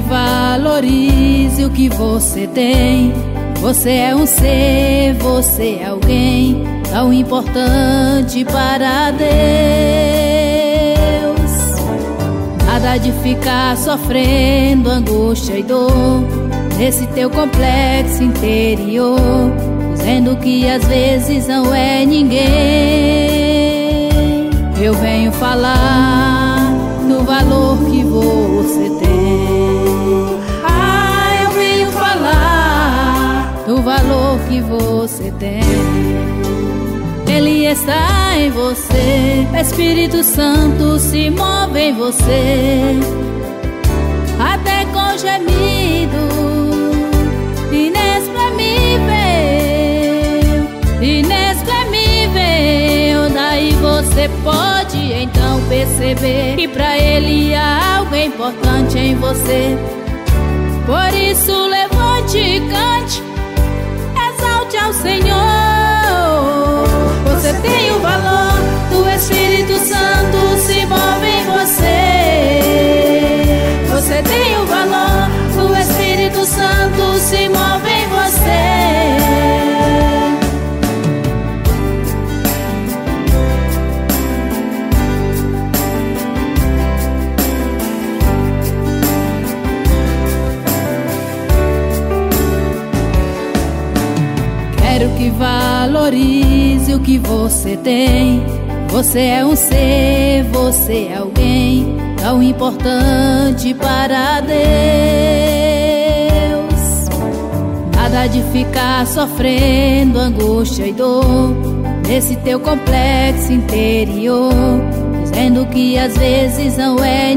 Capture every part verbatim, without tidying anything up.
valorize o que você tem. Você é um ser, você é alguém tão importante para Deus. Nada de ficar sofrendo angústia e dor nesse teu complexo interior, dizendo que às vezes não é ninguém. Eu venho falar do valor que você tem. Ah, eu venho falar do valor que você tem. Ele está em você, Espírito Santo se move em você, até com gemido inexprimível, inexprimível. Daí você pode então perceber que pra Ele há algo importante em você. Por isso levante e cante, exalte ao Senhor. Você tem o valor do Espírito Santo se move em você. Você tem o valor do Espírito Santo se move em você. Quero que valorize o que você tem. Você é um ser, você é alguém tão importante para Deus. Nada de ficar sofrendo angústia e dor nesse teu complexo interior, dizendo que às vezes não é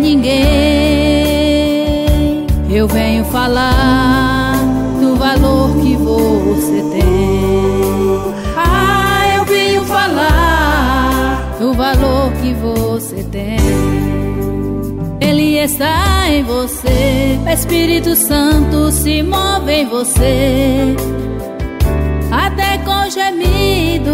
ninguém. Eu venho falar do valor que você tem. Ah, eu venho falar do valor que você tem. Ele está em você, Espírito Santo se move em você, até com gemido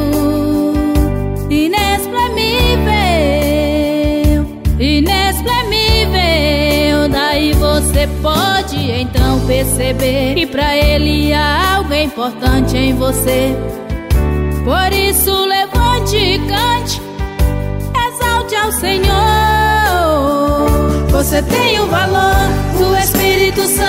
inexprimível, inexprimível. Daí você pode então perceber que pra Ele há algo importante em você. Por isso levante e cante, exalte ao Senhor. Você tem o valor do Espírito Santo